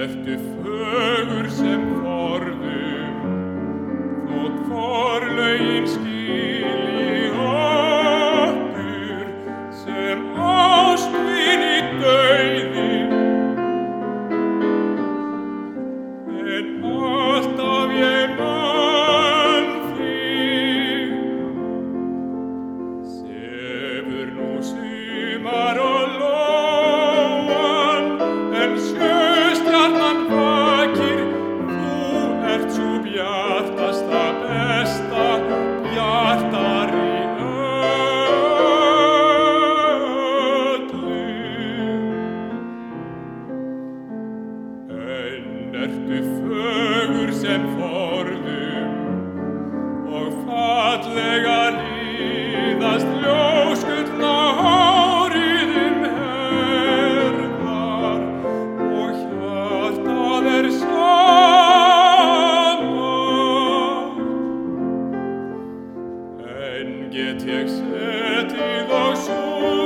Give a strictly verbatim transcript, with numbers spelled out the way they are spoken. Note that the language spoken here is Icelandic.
ertu fögur sem forðum, þótt forlögin skilji okkur, sem ástvin í dauði. En alltaf ég man þig, sefur nú sumar og lóan, en sjöstjarnan vakir, þú ert sú bjartasta, besta, bjartari öllu. En ertu fögur sem forðum, og fallega líðast ljósgullna hárið um herðar, og hjartað er sama. En get ég setið og